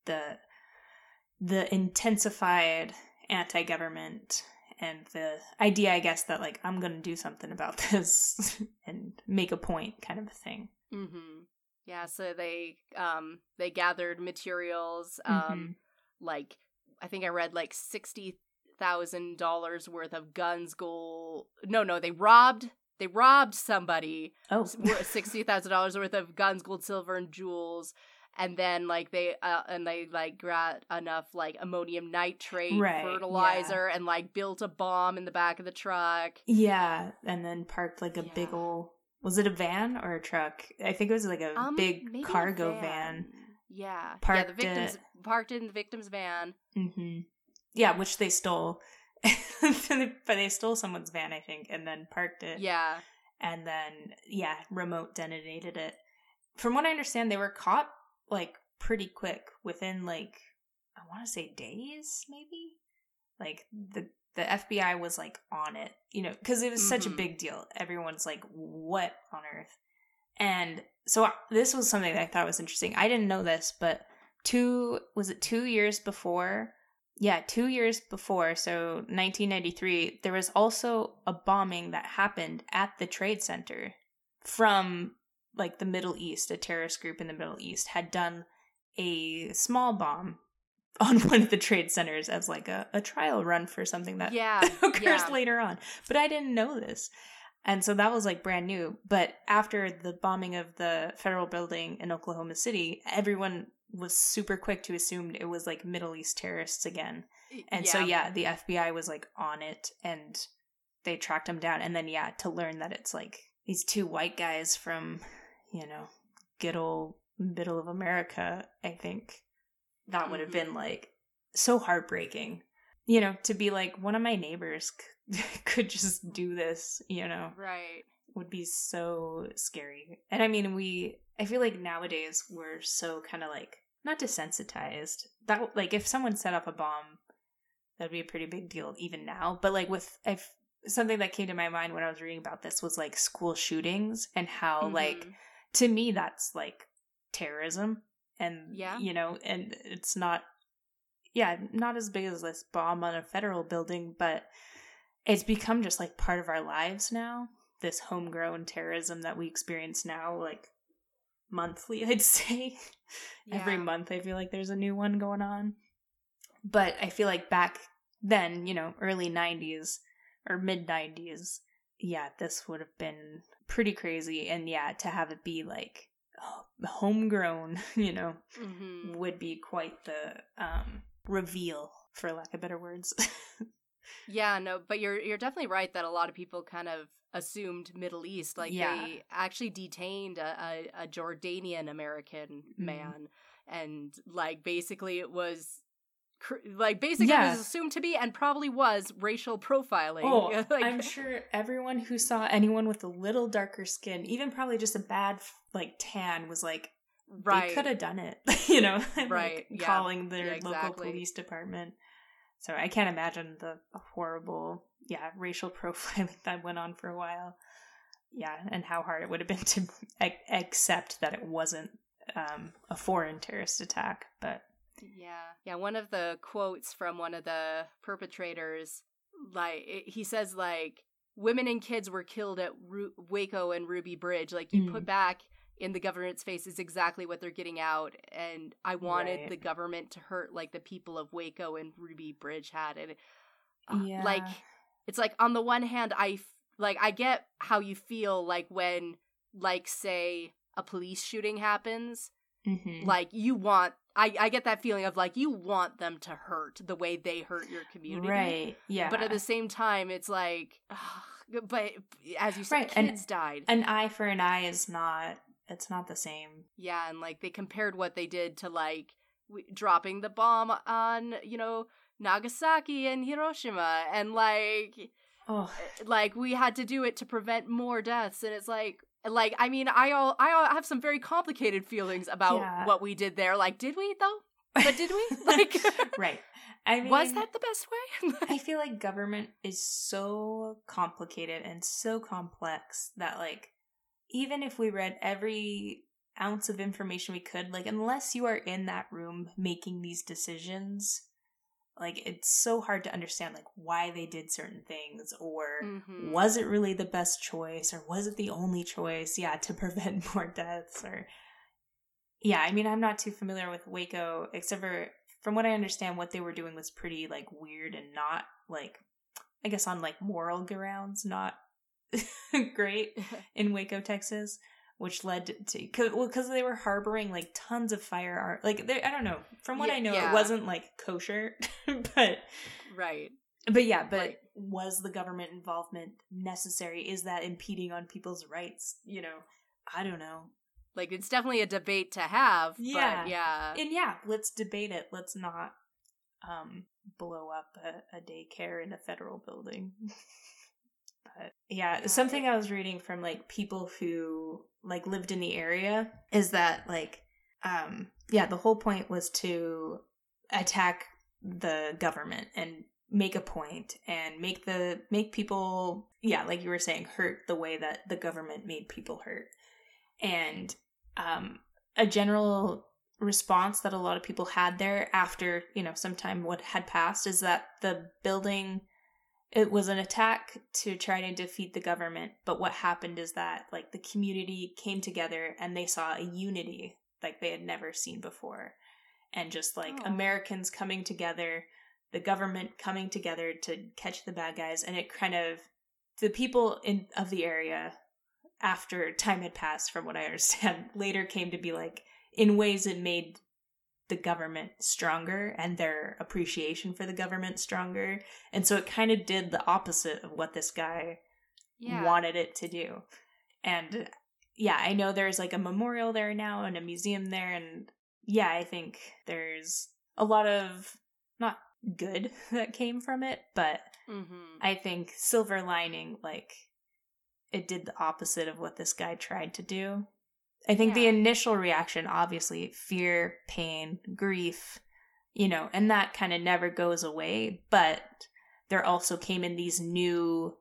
the intensified anti-government and the idea, I guess, that, like, I'm going to do something about this and make a point, kind of a thing. Yeah, so they gathered materials, like, I think I read, like, $60,000 worth of guns, gold. No, they robbed somebody. Oh. $60,000 worth of guns, gold, silver, and jewels. And then, like, they got enough, like, ammonium nitrate fertilizer and, like, built a bomb in the back of the truck. Yeah, and then parked, like, a big ol'... Was it a van or a truck? I think it was, like, a big cargo van. Yeah. Parked parked in the victim's van. Yeah, which they stole. But they stole someone's van, I think, and then parked it. Yeah. And then, remote detonated it. From what I understand, they were caught, like, pretty quick, within, like, I want to say days, maybe? Like, the FBI was, like, on it, because it was such a big deal. Everyone's like, what on earth? And so this was something that I thought was interesting. I didn't know this, but 2 years before Yeah, 2 years before, so 1993, there was also a bombing that happened at the Trade Center from like the Middle East. A terrorist group in the Middle East had done a small bomb on one of the trade centers as like a trial run for something that occurs later on. But I didn't know this. And so that was like brand new. But after the bombing of the federal building in Oklahoma City, everyone was super quick to assume it was like Middle East terrorists again. And so, yeah, the FBI was like on it and they tracked them down. And then, yeah, to learn that it's like these two white guys from, you know, good old middle of America, I think that would have been like so heartbreaking, you know, to be like one of my neighbors could just do this, you know, right, would be so scary. And I mean, I feel like nowadays we're so kind of like not desensitized that like if someone set up a bomb, that'd be a pretty big deal even now. But like something that came to my mind when I was reading about this was like school shootings and how like to me that's like terrorism. And, you know, and it's not as big as this bomb on a federal building, but it's become just like part of our lives now. This homegrown terrorism that we experience now, like monthly, I'd say. Every month I feel like there's a new one going on. But I feel like back then, you know, early 90s or mid 90s, yeah, this would have been pretty crazy. And yeah, to have it be like homegrown, you know, would be quite the reveal, for lack of better words. Yeah, no, but you're definitely right that a lot of people kind of assumed Middle East. Like they actually detained a Jordanian American man, and like basically it was it was assumed to be and probably was racial profiling. Oh, like, I'm sure everyone who saw anyone with a little darker skin, even probably just a bad like tan, was like, they could have done it, you know, right? Like, calling their local police department. So I can't imagine the horrible, racial profiling that went on for a while. Yeah, and how hard it would have been to accept that it wasn't a foreign terrorist attack, but. Yeah. One of the quotes from one of the perpetrators, like he says, like women and kids were killed at Waco and Ruby Bridge. Like you put back in the government's face is exactly what they're getting out, and I wanted the government to hurt like the people of Waco and Ruby Bridge had, and like it's like on the one hand, I get how you feel like when like say a police shooting happens. Like you want, I get that feeling of like you want them to hurt the way they hurt your community, right? Yeah, but at the same time, it's like, but as you said, kids died. An eye for an eye is not. It's not the same. Yeah, and like they compared what they did to like dropping the bomb on Nagasaki and Hiroshima, and like we had to do it to prevent more deaths, and it's like I mean, I have some very complicated feelings about what we did there. Like, did we though? But did we? Like, right? I mean, was that the best way? I feel like government is so complicated and so complex that like even if we read every ounce of information we could, like unless you are in that room making these decisions, like it's so hard to understand like why they did certain things, or was it really the best choice, or was it the only choice to prevent more deaths, or I mean, I'm not too familiar with Waco, except for from what I understand what they were doing was pretty like weird and not like, I guess on like moral grounds not great in Waco, Texas, which led to because they were harboring like tons of firearms. Like I don't know. From what I know, it wasn't like kosher, but was the government involvement necessary? Is that impeding on people's rights? You know, I don't know. Like it's definitely a debate to have. Yeah, but and let's debate it. Let's not blow up a daycare in a federal building. But something I was reading from like people who like lived in the area is that like the whole point was to attack the government and make a point and make people like you were saying hurt the way that the government made people hurt. And a general response that a lot of people had there after, some time what had passed is that the building, it was an attack to try to defeat the government, but what happened is that like the community came together and they saw a unity like they had never seen before, and just like Americans coming together, the government coming together to catch the bad guys, and it kind of, the people of the area, after time had passed, from what I understand, later came to be like, in ways it made the government stronger and their appreciation for the government stronger. And so it kind of did the opposite of what this guy wanted it to do. And yeah, I know there's like a memorial there now and a museum there. And yeah, I think there's a lot of not good that came from it, but I think silver lining, like it did the opposite of what this guy tried to do. I think the initial reaction, obviously, fear, pain, grief, and that kind of never goes away. But there also came in these new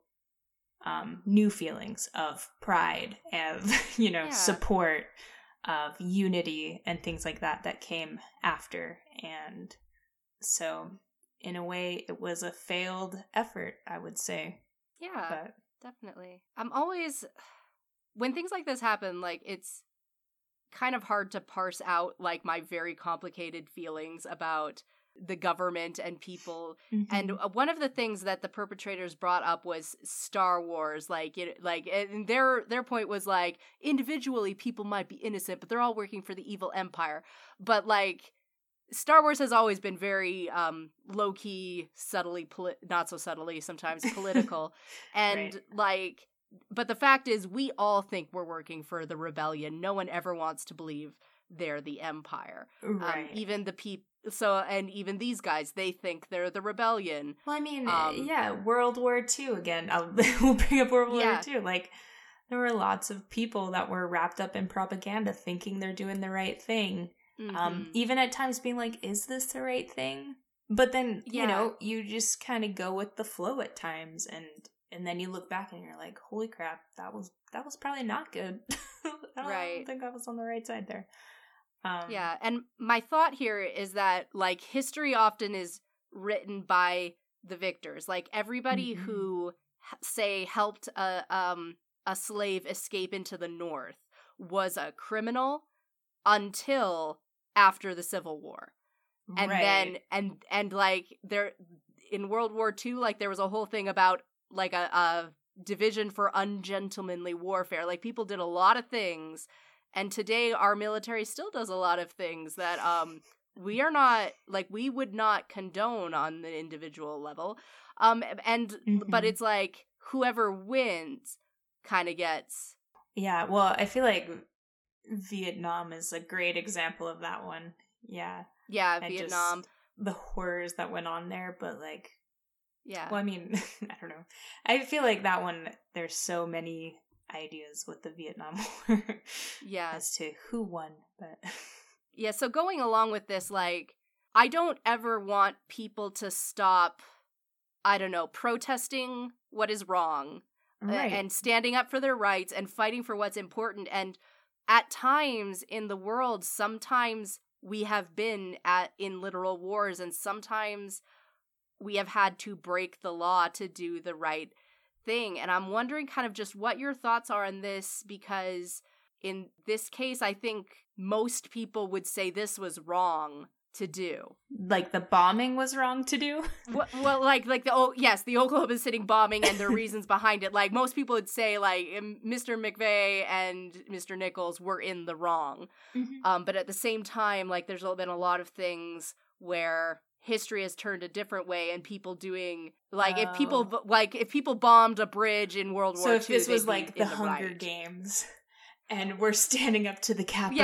feelings of pride, of, support, of unity, and things like that came after. And so, in a way, it was a failed effort, I would say. Yeah, but definitely. I'm always, when things like this happen, like, it's kind of hard to parse out like my very complicated feelings about the government and people. And one of the things that the perpetrators brought up was Star Wars. And their point was like, individually people might be innocent, but they're all working for the evil empire. But like, Star Wars has always been very low key, subtly not so subtly sometimes political, and like. But the fact is, we all think we're working for the rebellion. No one ever wants to believe they're the empire. Right. Even the people. So, and even these guys, they think they're the rebellion. Well, I mean, World War II again. We'll bring up World War II. Like, there were lots of people that were wrapped up in propaganda, thinking they're doing the right thing. Even at times being like, "Is this the right thing?" But then, you just kind of go with the flow at times, and then you look back and you're like, holy crap, that was probably not good. I don't think I was on the right side there. And my thought here is that, like, history often is written by the victors. Like, everybody who, say, helped a slave escape into the North was a criminal until after the Civil War. And then, and like, there, in World War II, like, there was a whole thing about like a division for ungentlemanly warfare. Like, people did a lot of things, and today our military still does a lot of things that we are not, like, we would not condone on the individual level. But it's like whoever wins kind of gets. Yeah, well, I feel like Vietnam is a great example of that one. Yeah, and Vietnam, the horrors that went on there, but like. Yeah. Well, I mean, I don't know. I feel like that one, there's so many ideas with the Vietnam War. As to who won, but. Yeah, so going along with this, like, I don't ever want people to stop, I don't know, protesting what is wrong. And standing up for their rights and fighting for what's important. And at times in the world, sometimes we have been in literal wars, and sometimes we have had to break the law to do the right thing. And I'm wondering kind of just what your thoughts are on this, because in this case, I think most people would say this was wrong to do. Like the bombing was wrong to do? Well, like the Oklahoma City bombing and the reasons behind it. Like, most people would say, like, Mr. McVeigh and Mr. Nichols were in the wrong. But at the same time, like, there's been a lot of things where history has turned a different way, and people doing, like, if people bombed a bridge in World War II, so if this was like the Hunger Games and we're standing up to the Capitol.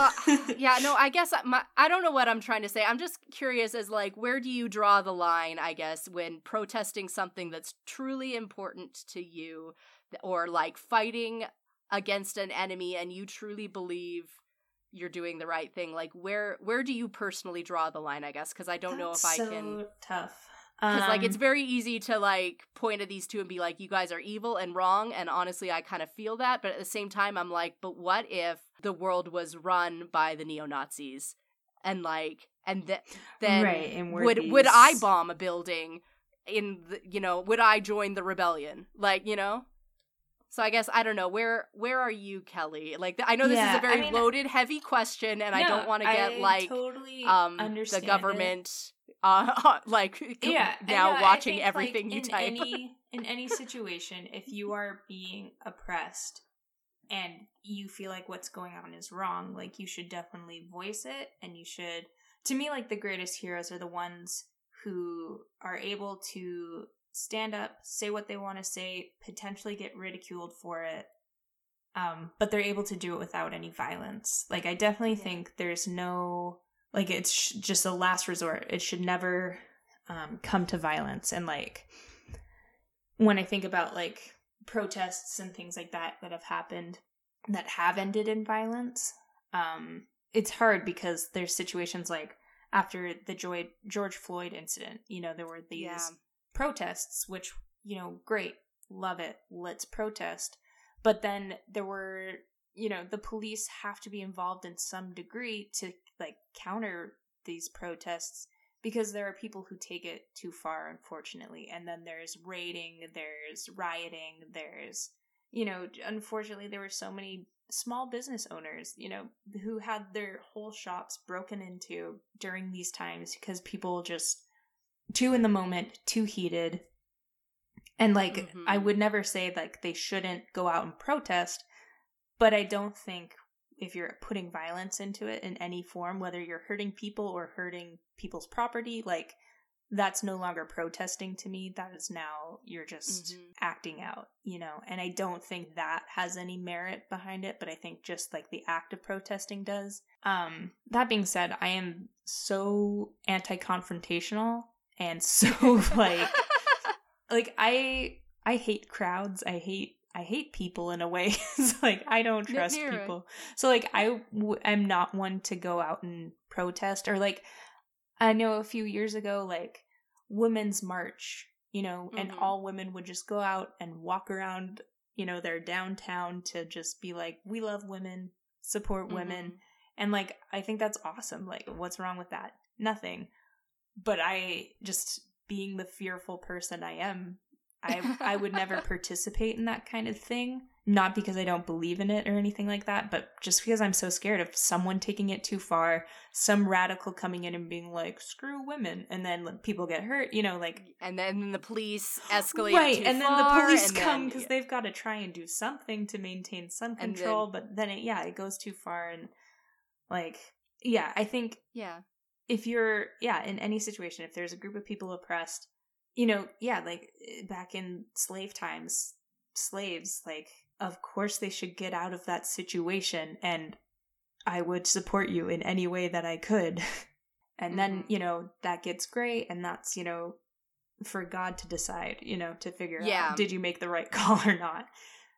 I guess I don't know what I'm trying to say. I'm just curious as, like, where do you draw the line, I guess, when protesting something that's truly important to you, or like fighting against an enemy and you truly believe you're doing the right thing. Like, where do you personally draw the line, I guess? Because I don't know if I can. So tough. Because, like, it's very easy to, like, point at these two and be like, you guys are evil and wrong, and honestly, I kind of feel that, but at the same time, I'm like, but what if the world was run by the neo-Nazis? and like, then right, and would I bomb a building would I join the rebellion? Like, So I guess, I don't know, where are you, Kelly? Like, I know this is a very loaded, heavy question, and I don't want to get, like, totally the government, watching everything you type. In any situation, if you are being oppressed and you feel like what's going on is wrong, like, you should definitely voice it, and you should, to me, like, the greatest heroes are the ones who are able to stand up, say what they want to say, potentially get ridiculed for it, but they're able to do it without any violence. Like, I definitely think there's no, like, it's just a last resort. It should never come to violence. And, like, when I think about, like, protests and things like that have happened that have ended in violence, it's hard because there's situations like after the George Floyd incident, there were these protests, which, great, love it, let's protest. But then there were, the police have to be involved in some degree to, like, counter these protests, because there are people who take it too far, unfortunately. And then there's raiding, there's rioting, there's, unfortunately there were so many small business owners, who had their whole shops broken into during these times because people just too in the moment, too heated. And, like, I would never say, like, they shouldn't go out and protest, but I don't think if you're putting violence into it in any form, whether you're hurting people or hurting people's property, like, that's no longer protesting to me. That is now, you're just acting out, and I don't think that has any merit behind it, but I think just, like, the act of protesting does. That being said, I am so anti-confrontational. And so, like, I hate crowds. I hate people in a way. It's like, I don't trust people. So, like, I'm not one to go out and protest. Or, like, I know a few years ago, like, Women's March, and all women would just go out and walk around, their downtown to just be like, we love women, support women. And, like, I think that's awesome. Like, what's wrong with that? Nothing. But I, just being the fearful person I am, I would never participate in that kind of thing. Not because I don't believe in it or anything like that, but just because I'm so scared of someone taking it too far, some radical coming in and being like, screw women, and then, like, people get hurt, like... And then the police escalate right, too and then far, the police come because they've got to try and do something to maintain some control, but then it goes too far, and, like, I think... Yeah. If you're, in any situation, if there's a group of people oppressed, like, back in slave times, slaves, like, of course they should get out of that situation, and I would support you in any way that I could. And then, that gets great, and that's, for God to decide, to figure out, did you make the right call or not?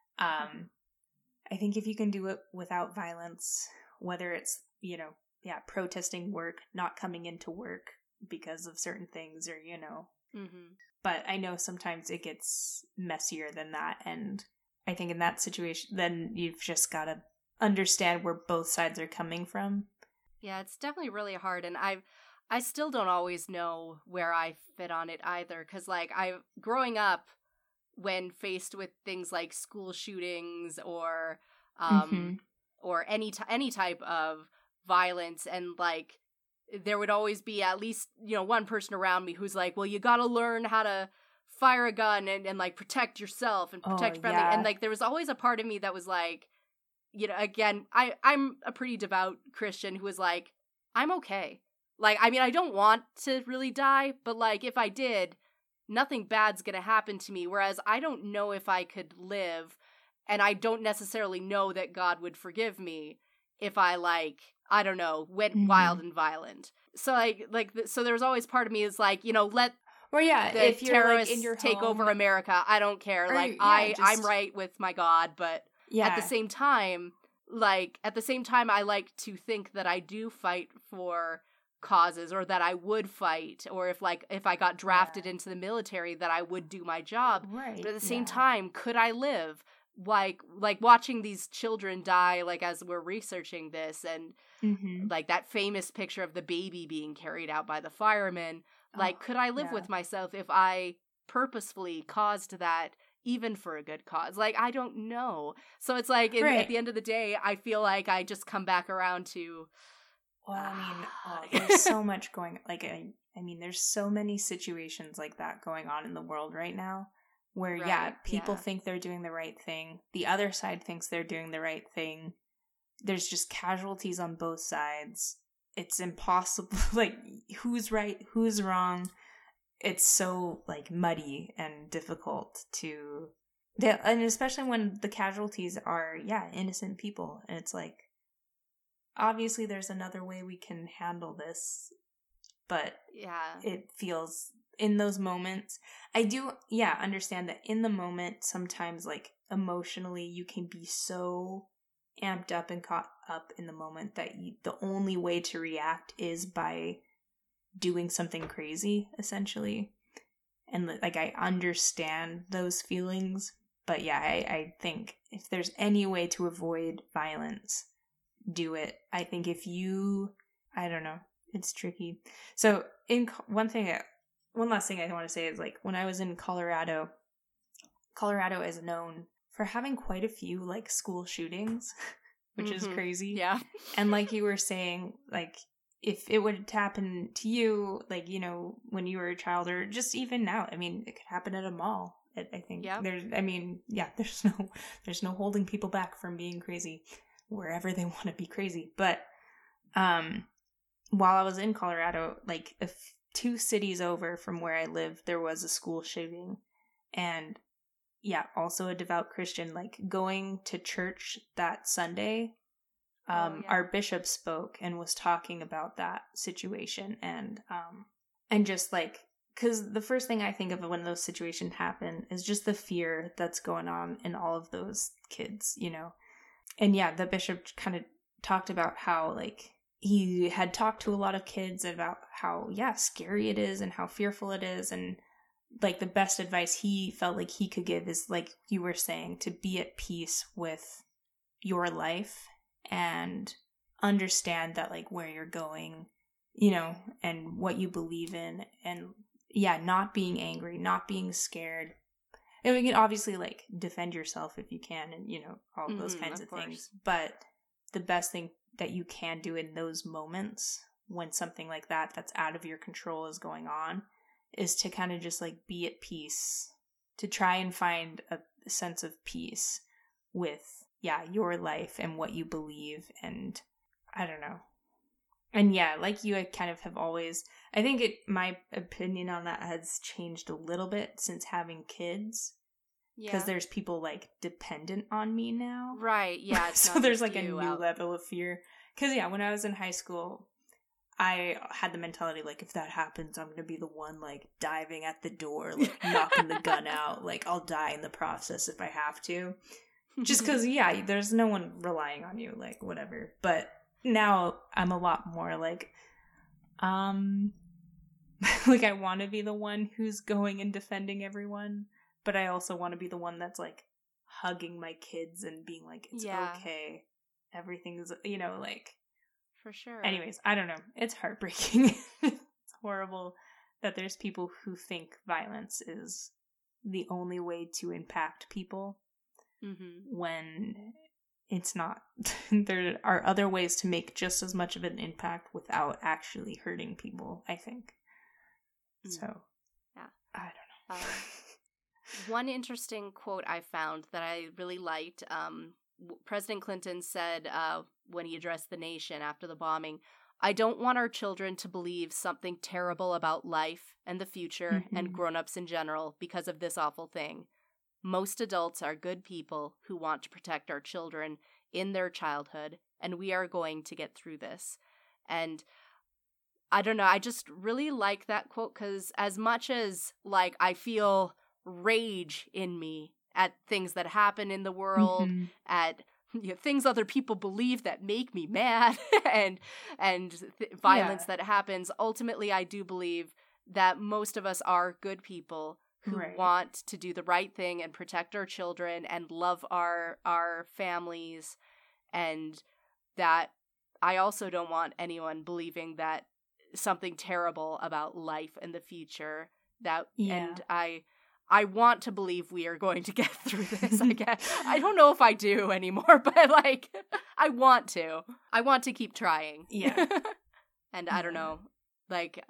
I think if you can do it without violence, whether it's, protesting work, not coming into work because of certain things, or, but I know sometimes it gets messier than that. And I think in that situation, then you've just got to understand where both sides are coming from. Yeah, it's definitely really hard. And I still don't always know where I fit on it either. 'Cause, like, growing up, when faced with things like school shootings or any type of violence, and, like, there would always be at least, one person around me who's like, well, you gotta learn how to fire a gun and like, protect yourself and protect family. And, like, there was always a part of me that was like, again, I'm a pretty devout Christian who was like, I'm okay. Like, I mean, I don't want to really die, but, like, if I did, nothing bad's gonna happen to me. Whereas I don't know if I could live, and I don't necessarily know that God would forgive me if I, like, I don't know, went wild and violent. So, so there was always part of me is like, let the if you're, terrorists, like, in your take over America. I don't care. Or, like, I'm right with my God, but at the same time, I like to think that I do fight for causes, or that I would fight, or if I got drafted into the military, that I would do my job. Right. But at the same time, could I live? like watching these children die, like as we're researching this, and like that famous picture of the baby being carried out by the firemen, like could I live with myself if I purposefully caused that, even for a good cause? Like, I don't know. So it's like at the end of the day, I feel like I just come back around to, well, I mean, there's so much going, like, I mean, there's so many situations like that going on in the world right now where, people think they're doing the right thing. The other side thinks they're doing the right thing. There's just casualties on both sides. It's impossible. Like, who's right? Who's wrong? It's so, like, muddy and difficult to... And especially when the casualties are, innocent people. And it's like, obviously there's another way we can handle this. But it feels... in those moments, I do, understand that in the moment, sometimes, like, emotionally, you can be so amped up and caught up in the moment that the only way to react is by doing something crazy, essentially. And, like, I understand those feelings, but I think if there's any way to avoid violence, do it. I think if you, I don't know, it's tricky. So, one last thing I want to say is, like, when I was in Colorado is known for having quite a few, like, school shootings, which is crazy. Yeah. And like you were saying, like, if it would happen to you, like, you know, when you were a child, or just even now, I mean, it could happen at a mall. I think there's no holding people back from being crazy wherever they want to be crazy. But while I was in Colorado, like, 2 cities over from where I lived, there was a school shooting. And also a devout Christian, like, going to church that Sunday, our bishop spoke and was talking about that situation. And just, like, because the first thing I think of when those situations happen is just the fear that's going on in all of those kids, you know. And the bishop kind of talked about how, like, he had talked to a lot of kids about how, scary it is and how fearful it is. And, like, the best advice he felt like he could give is, like you were saying, to be at peace with your life and understand that, like, where you're going, you know, and what you believe in. And, not being angry, not being scared. And we can obviously, like, defend yourself if you can, and, you know, all those kinds of things. But the best thing that you can do in those moments when something like that's out of your control is going on is to kind of just, like, be at peace, to try and find a sense of peace with your life and what you believe. And I don't know. And like you, I kind of have always, I think my opinion on that has changed a little bit since having kids. Because there's people, like, dependent on me now. Right, yeah. It's so there's, like, a new level of fear. Because, when I was in high school, I had the mentality, like, if that happens, I'm going to be the one, like, diving at the door, like, knocking the gun out. Like, I'll die in the process if I have to. Just because, there's no one relying on you, like, whatever. But now I'm a lot more, like, like, I want to be the one who's going and defending everyone. But I also want to be the one that's, like, hugging my kids and being like, it's okay. Everything's, you know, like. For sure. Anyways, I don't know. It's heartbreaking. It's horrible that there's people who think violence is the only way to impact people when it's not. There are other ways to make just as much of an impact without actually hurting people, I think. So, I don't know. One interesting quote I found that I really liked, President Clinton said when he addressed the nation after the bombing, "I don't want our children to believe something terrible about life and the future and grown-ups in general because of this awful thing. Most adults are good people who want to protect our children in their childhood, and we are going to get through this." And I don't know, I just really like that quote because as much as, like, I feel rage in me at things that happen in the world, at things other people believe that make me mad, and violence that happens, ultimately I do believe that most of us are good people who Right. want to do the right thing and protect our children and love our families, and that I also don't want anyone believing that something terrible about life in the future. And I want to believe we are going to get through this, I guess. I don't know if I do anymore, but like I want to. I want to keep trying. Yeah. And I don't know. Like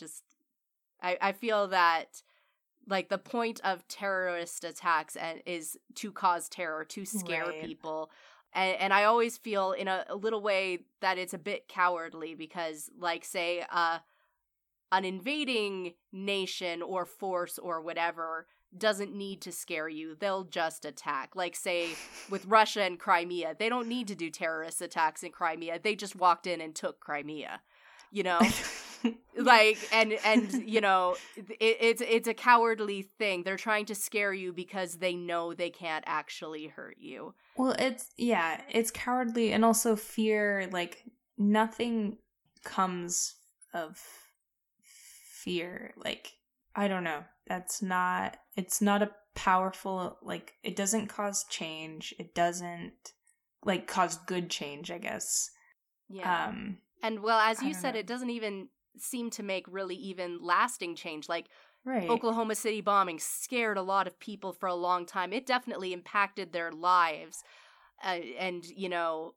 I feel that like the point of terrorist attacks is to cause terror, to scare Right. people. And I always feel in a little way that it's a bit cowardly because, like, say, an invading nation or force or whatever doesn't need to scare you. They'll just attack. Like, say, with Russia and Crimea, they don't need to do terrorist attacks in Crimea. They just walked in and took Crimea, you know? Like, and you know, it's a cowardly thing. They're trying to scare you because they know they can't actually hurt you. Well, it's cowardly, and also fear. Like, nothing comes of fear. Like, I don't know. It's not a powerful, like, it doesn't cause change. It doesn't, like, cause good change, I guess. Yeah. And well, as you said, know. it doesn't even seem to make really even lasting change. Like, Right. Oklahoma City bombing scared a lot of people for a long time. It definitely impacted their lives, and you know,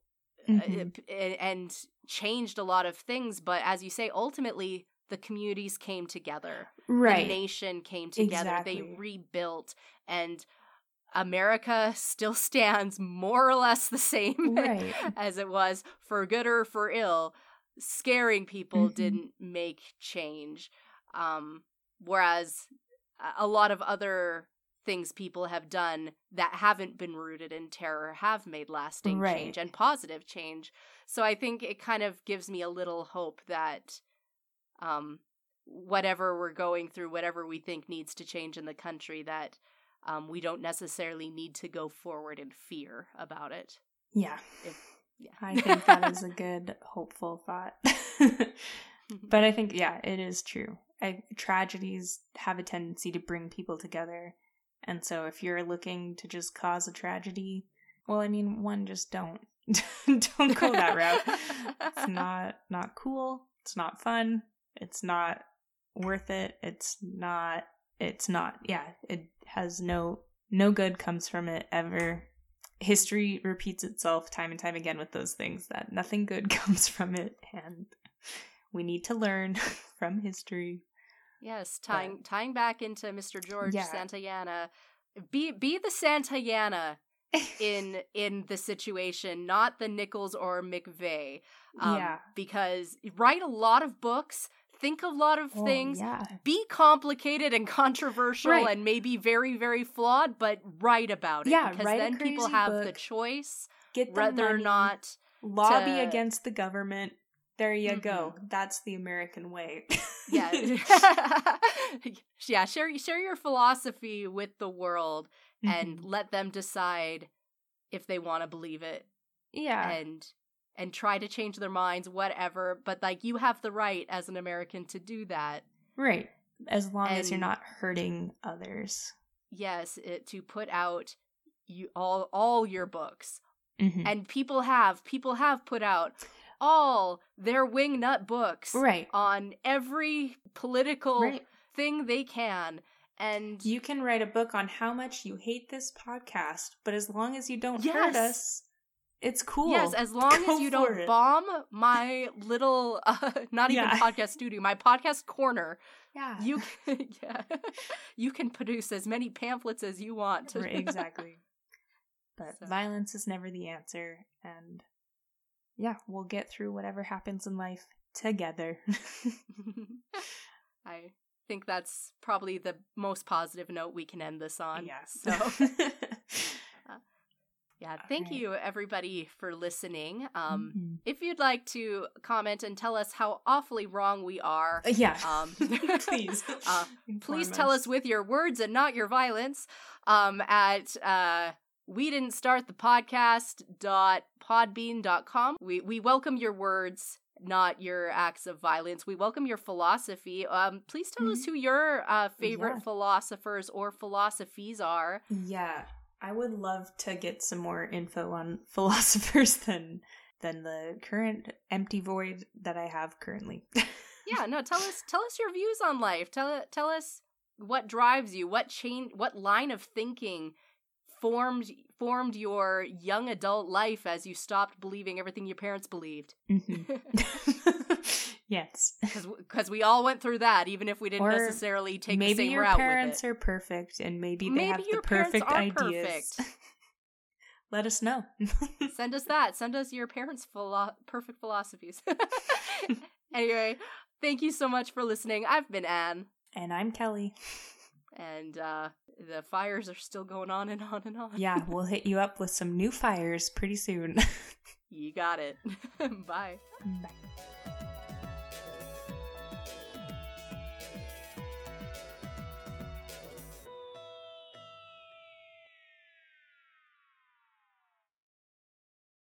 and changed a lot of things. But as you say, ultimately, the communities came together. Right. The nation came together. Exactly. They rebuilt, and America still stands more or less the same Right. as it was, for good or for ill. Scaring people didn't make change. Whereas a lot of other things people have done that haven't been rooted in terror have made lasting change and positive change. So I think it kind of gives me a little hope that whatever we're going through, whatever we think needs to change in the country, that we don't necessarily need to go forward in fear about it. Yeah. Yeah. I think that is a good, hopeful thought. But I think, yeah, it is true. Tragedies have a tendency to bring people together. And so if you're looking to just cause a tragedy, well, I mean, just don't. Don't go that route. It's not cool. It's not fun. It's not worth it. It's not, yeah, it has no good comes from it ever. History repeats itself time and time again with those things, that nothing good comes from it, and we need to learn from history. Yes, tying back into Mr. George Santayana, be the Santayana in the situation, not the Nichols or McVeigh. Because write a lot of books, think a lot of things, be complicated and controversial and maybe very, very flawed, but write about it. Yeah, because write then a crazy people have book, the choice, get the whether or money, not lobby against the government. There you go. That's the American way. Yeah. Yeah, share your philosophy with the world and let them decide if they want to believe it. Yeah. And try to change their minds, whatever. But, like, you have the right as an American to do that. Right. As long as you're not hurting others. Yes, to put out all your books. And people have put out all their wingnut books on every political thing they can. And you can write a book on how much you hate this podcast, but as long as you don't hurt us, it's cool. Yes, as long as you don't bomb my little, not even podcast studio, my podcast corner. Yeah. You can produce as many pamphlets as you want. Exactly. But violence is never the answer. And we'll get through whatever happens in life together. I think that's probably the most positive note we can end this on. Yeah. So. Thank you, everybody, for listening. If you'd like to comment and tell us how awfully wrong we are, please. Please tell us with your words and not your violence at we didn't start the podcast.podbean.com. We welcome your words not your acts of violence. We welcome your philosophy. Please tell us who your favorite philosophers or philosophies are. Yeah, I would love to get some more info on philosophers than the current empty void that I have currently. Yeah, no, tell us your views on life. Tell us what drives you, what line of thinking formed your young adult life as you stopped believing everything your parents believed. Yes. Because we all went through that, even if we didn't necessarily take the same route with it. Maybe your parents are perfect, and maybe they have the perfect ideas. Perfect. Let us know. Send us that. Send us your parents' perfect philosophies. Anyway, thank you so much for listening. I've been Anne. And I'm Kelly. And the fires are still going on and on and on. Yeah, we'll hit you up with some new fires pretty soon. You got it. Bye. Bye.